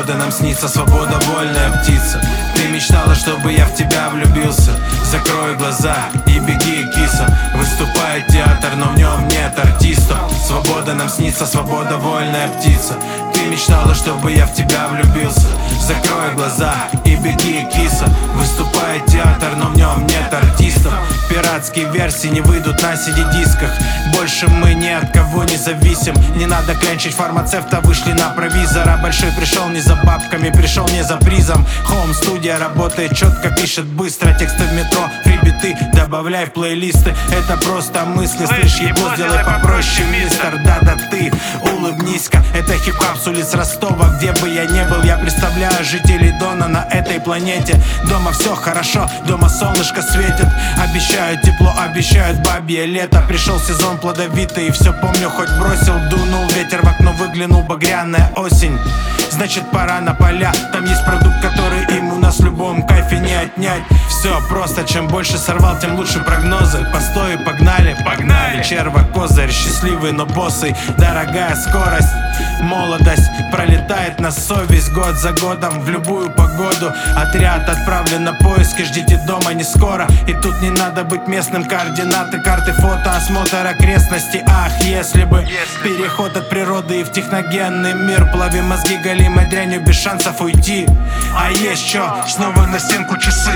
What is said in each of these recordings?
Свобода нам снится, свобода, вольная птица. Ты мечтала, чтобы я в тебя влюбился. Закрой глаза и беги, киса. Выступает театр, но в нем нет артистов. Свобода нам снится, свобода, вольная птица. Ты мечтала, чтобы я в тебя влюбился. Закрой глаза и беги, киса. Выступает театр, но в нем нет артистов. Пиратские версии не выйдут на CD-дисках. Больше мы ни от кого не зависим. Не надо клянчить фармацевта, вышли на провизора. Большой пришел не за бабками, пришел не за призом. Хоум-студия работает четко, пишет быстро. Тексты в метро, фрибиты добавляй в плейлисты. Это просто мысли, слышь, его сделай попроще, мистер. Да-да ты, улыбнись-ка. Это хип-хап с улиц Ростова. Где бы я не был, я представляю жителей Дона на этой планете. Дома все хорошо, дома солнышко светит. Обещают тепло, обещают бабье лето. Пришел сезон плодовитый, и все помню, хоть бросил. Дунул ветер, в окно выглянул, багряная осень. Значит, пора на поля. Там есть продукт, который им у нас в любом кайфе не отнять. Все просто, чем больше сорвал, тем лучше прогнозы. Постой, погнали, погнали. Черва, козырь, счастливый, но босый. Дорогая скорость, молодость пролетает на совесть. Год за годом, в любую погоду. Отряд отправлен на поиски, ждите дома не скоро. И тут не надо быть местным, координаты, карты, фото, осмотр окрестностей. Ах, если бы переход от природы и в техногенный мир. Плавим мозги галимой дрянью, без шансов уйти. А есть чё, снова на стенку часы.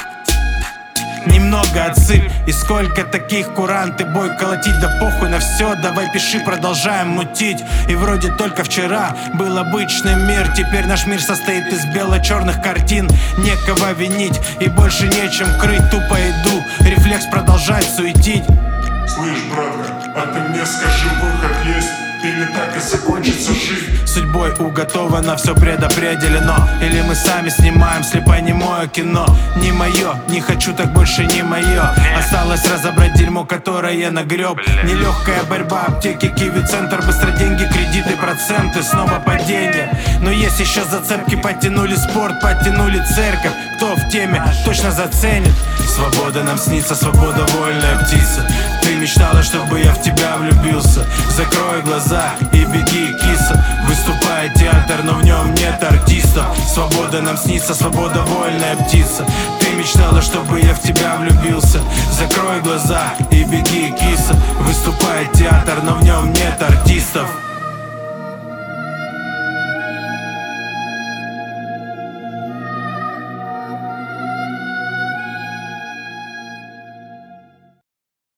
Немного отсыпь, и сколько таких куранты. Бой колотить, да похуй на все. Давай пиши, продолжаем мутить. И вроде только вчера был обычный мир. Теперь наш мир состоит из бело-черных картин. Некого винить и больше нечем крыть. Тупо иду, рефлекс продолжает суетить. Слышь, братка, а ты мне скажи, выход есть? Или так и закончится жизнь? Судьбой уготовано, все предопределено. Или мы сами снимаем слепонемое кино. Не мое, не хочу, так больше не мое. Осталось разобрать дерьмо, которое нагреб. Нелегкая борьба, аптеки, киви-центр. Быстро деньги, кредиты, проценты, снова падение. Но есть еще зацепки, подтянули спорт, подтянули церковь. Кто в теме, точно заценит. Свобода нам снится, свобода, вольная птица. Ты мечтала, чтобы я в тебя влюбился. Закрой глаза и беги, киса. Выступает театр, но в нем нет артистов. Свобода нам снится, свобода, вольная птица. Ты мечтала, чтобы я в тебя влюбился. Закрой глаза и беги, киса. Выступает театр, но в нем нет артистов.